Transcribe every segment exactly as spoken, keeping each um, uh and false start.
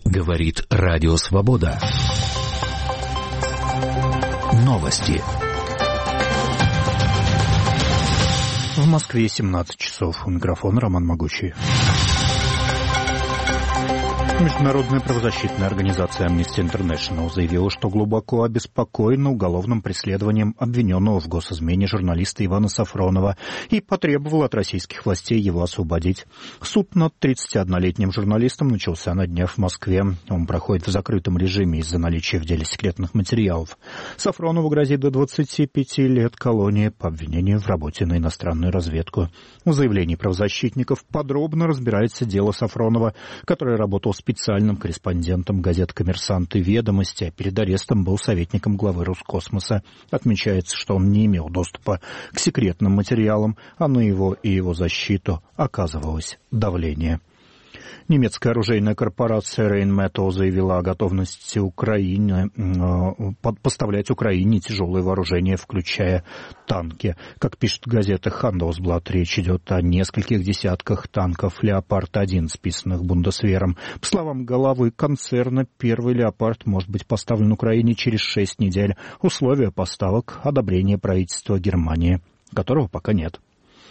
Говорит Радио Свобода. Новости. В Москве семнадцать часов. У микрофона Роман Могучий. Международная правозащитная организация Amnesty International заявила, что глубоко обеспокоена уголовным преследованием обвиненного в госизмене журналиста Ивана Сафронова и потребовала от российских властей его освободить. Суд над тридцатиоднолетним журналистом начался на днях в Москве. Он проходит в закрытом режиме из-за наличия в деле секретных материалов. Сафронову грозит до двадцати пяти лет колонии по обвинению в работе на иностранную разведку. В заявлении правозащитников подробно разбирается дело Сафронова, который работал с специальным корреспондентом газет «Коммерсант» и «Ведомости», а перед арестом был советником главы Роскосмоса. Отмечается, что он не имел доступа к секретным материалам, а на его и его защиту оказывалось давление. Немецкая оружейная корпорация Rheinmetall заявила о готовности Украины э, поставлять Украине тяжелое вооружение, включая танки. Как пишет газета Handelsblatt, речь идет о нескольких десятках танков «Леопард один», списанных Бундесвером. По словам главы концерна, первый «Леопард» может быть поставлен Украине через шесть недель. Условия поставок — одобрение правительства Германии, которого пока нет.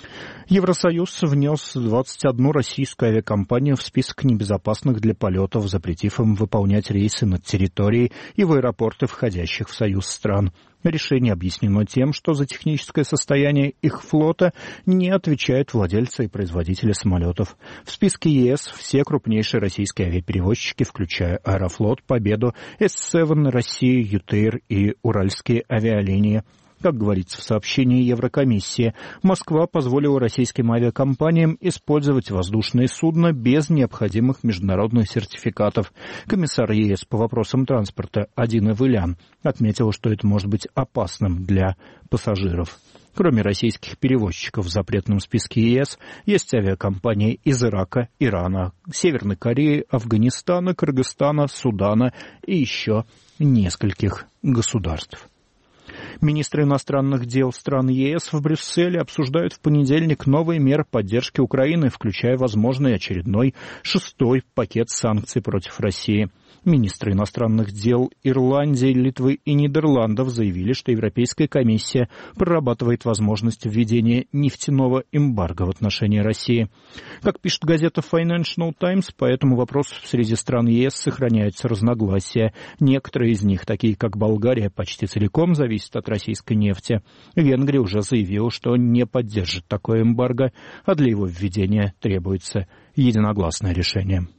Евросоюз внес двадцать одну российскую авиакомпанию в список небезопасных для полетов, запретив им выполнять рейсы над территорией и в аэропорты, входящих в Союз стран. Решение объяснено тем, что за техническое состояние их флота не отвечают владельцы и производители самолетов. В списке ЕС все крупнейшие российские авиаперевозчики, включая Аэрофлот, Победу, эс семь, Россия, ЮТЭЙР и Уральские авиалинии. Как говорится в сообщении Еврокомиссии, Москва позволила российским авиакомпаниям использовать воздушные судна без необходимых международных сертификатов. Комиссар ЕС по вопросам транспорта Адина Вилян отметила, что это может быть опасным для пассажиров. Кроме российских перевозчиков в запретном списке ЕС, есть авиакомпании из Ирака, Ирана, Северной Кореи, Афганистана, Кыргызстана, Судана и еще нескольких государств. Министры иностранных дел стран ЕС в Брюсселе обсуждают в понедельник новые меры поддержки Украины, включая возможный очередной шестой пакет санкций против России. Министры иностранных дел Ирландии, Литвы и Нидерландов заявили, что Европейская комиссия прорабатывает возможность введения нефтяного эмбарго в отношении России. Как пишет газета Financial Times, по этому вопросу среди стран ЕС сохраняются разногласия. Некоторые из них, такие как Болгария, почти целиком зависят от российской нефти. Венгрия уже заявила, что не поддержит такое эмбарго, а для его введения требуется единогласное решение.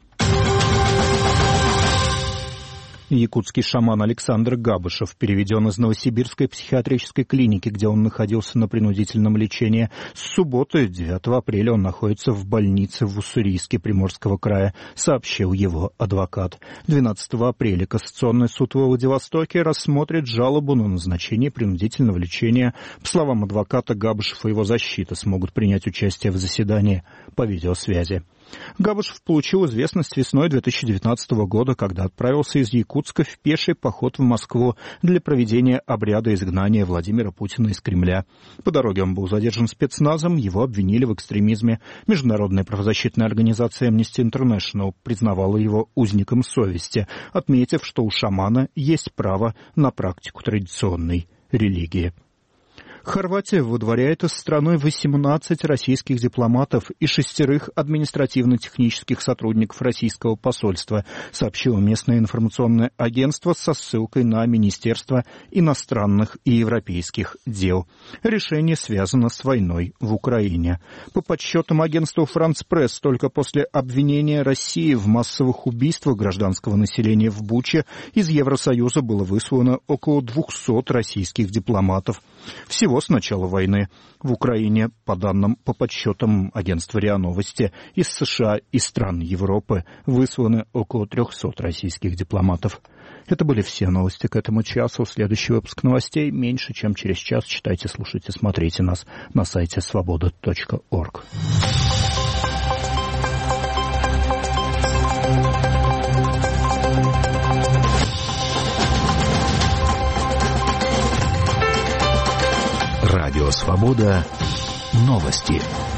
Якутский шаман Александр Габышев переведен из Новосибирской психиатрической клиники, где он находился на принудительном лечении. С субботы, девятого апреля, он находится в больнице в Уссурийске Приморского края, сообщил его адвокат. двенадцатого апреля Кассационный суд во Владивостоке рассмотрит жалобу на назначение принудительного лечения. По словам адвоката, Габышев и его защита смогут принять участие в заседании по видеосвязи. Габышев получил известность весной две тысячи девятнадцатого года, когда отправился из Якутска в пеший поход в Москву для проведения обряда изгнания Владимира Путина из Кремля. По дороге он был задержан спецназом, его обвинили в экстремизме. Международная правозащитная организация Amnesty International признавала его узником совести, отметив, что у шамана есть право на практику традиционной религии. Хорватия выдворяет из страны восемнадцать российских дипломатов и шестерых административно-технических сотрудников российского посольства, сообщило местное информационное агентство со ссылкой на Министерство иностранных и европейских дел. Решение связано с войной в Украине. По подсчетам агентства «Франц Пресс», только после обвинения России в массовых убийствах гражданского населения в Буче из Евросоюза было выслано около двухсот российских дипломатов. Всего с начала войны в Украине, по данным, по подсчетам агентства РИА Новости, из США и стран Европы высланы около трехсот российских дипломатов. Это были все новости к этому часу. Следующий выпуск новостей меньше, чем через час. Читайте, слушайте, смотрите нас на сайте свобода точка орг. Радио «Свобода». Новости.